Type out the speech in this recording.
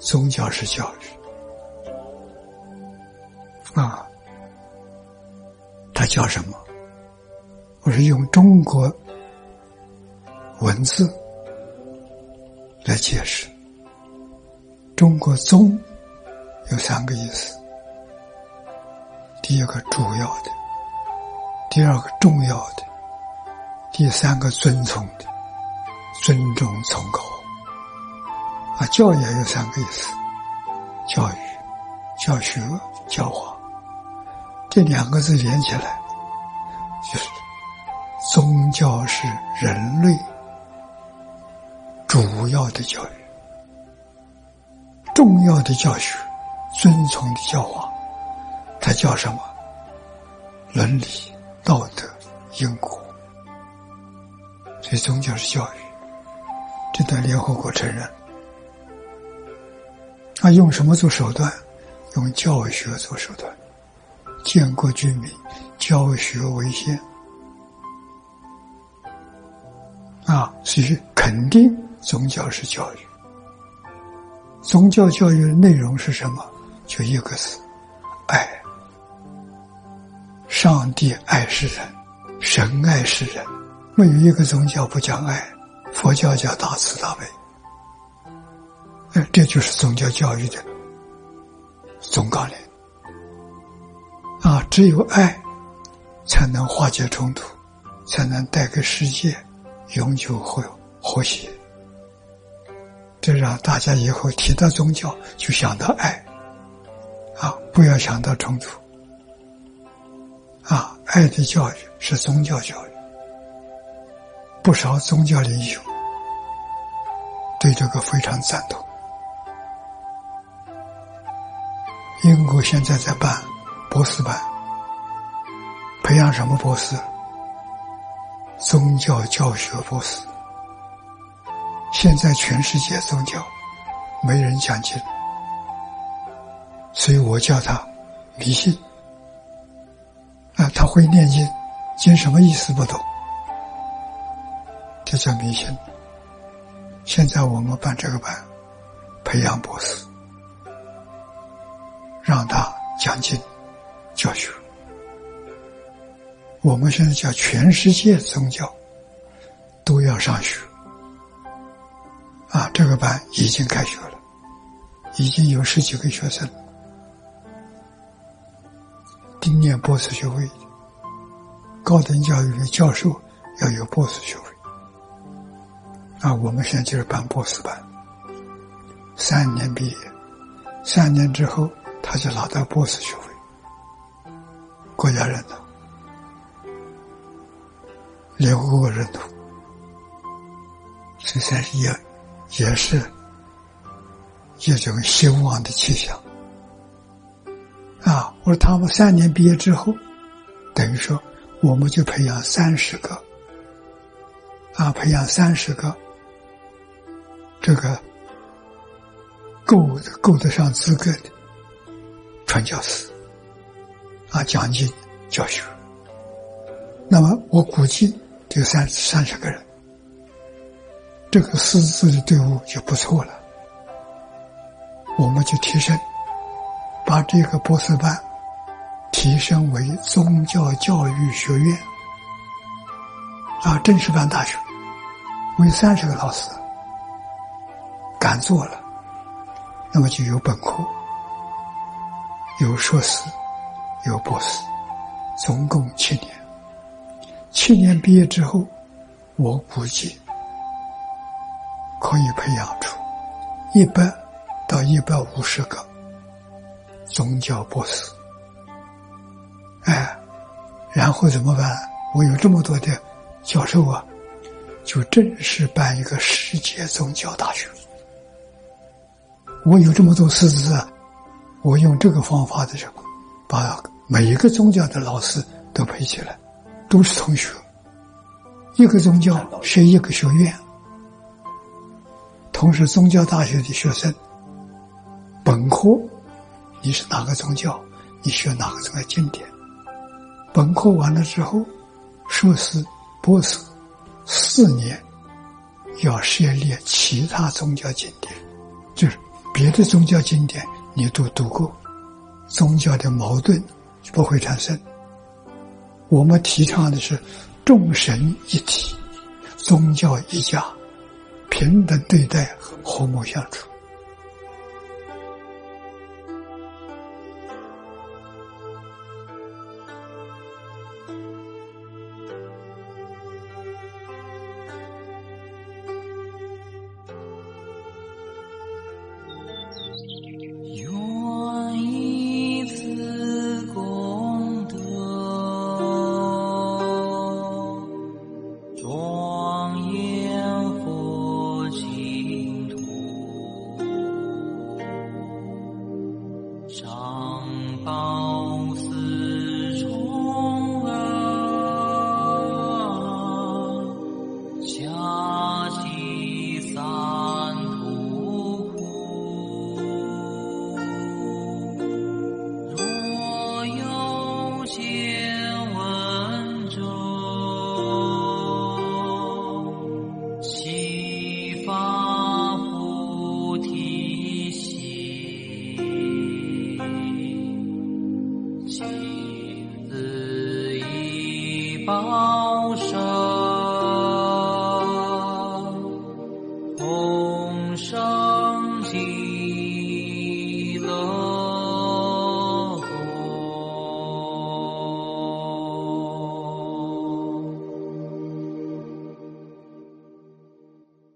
宗教式教育它叫什么？我是用中国文字来解释。中国宗有3个意思：第一个主要的，第二个重要的，第3个尊崇的，尊重崇高。教也有3个意思：教育、教学、教化。这2个字连起来，就是宗教是人类主要的教育，重要的教学，尊崇的教化。它叫什么？伦理、道德、因果。所以宗教是教育，这段联合国承认。用什么做手段？用教学做手段。建国居民，教学为先。所以肯定宗教是教育。宗教教育的内容是什么？就一个字：爱。上帝爱世人，神爱世人，没有一个宗教不讲爱。佛教叫大慈大悲。这就是宗教教育的总纲领。只有爱才能化解冲突，才能带给世界永久和谐。这让大家以后提到宗教就想到爱不要想到冲突爱的教育是宗教教育。不少宗教领袖对这个非常赞同。英国现在在办博士班，培养什么博士？宗教教学博士。现在全世界宗教没人讲经，所以我叫他迷信。他会念经，经什么意思不懂，这叫迷信。现在我们办这个班，培养博士，让他讲经教学。我们现在叫全世界宗教都要上学这个班已经开学了，已经有10几个学生定念博士学位。高等教育的教授要有博士学位我们现在就是办博士班，3年毕业，3年之后他就拿到博士学位，国家认同，联合国认同。这才是也是一种希望的气象我说他们3年毕业之后，等于说我们就培养30个培养30个这个够得上资格的传教士讲经教学。那么我估计这30个人，这个师资的队伍就不错了。我们就提升，把这个博士班提升为宗教教育学院正式办大学，为30个老师敢做了，那么就有本科，有硕士，有博士，总共7年。7年毕业之后，我估计可以培养出100到150个宗教博士。然后怎么办？我有这么多的教授就正式办一个世界宗教大学。我有这么多师资我用这个方法的时候，把每一个宗教的老师都配起来，都是同学，一个宗教是一个学院。同时宗教大学的学生，本科你是哪个宗教，你学哪个宗教经典，本科完了之后，硕士博士4年要涉猎其他宗教经典，就是别的宗教经典你都读过，宗教的矛盾就不会产生。我们提倡的是众神一体，宗教一家，平等对待，和睦相处。 报身同生极乐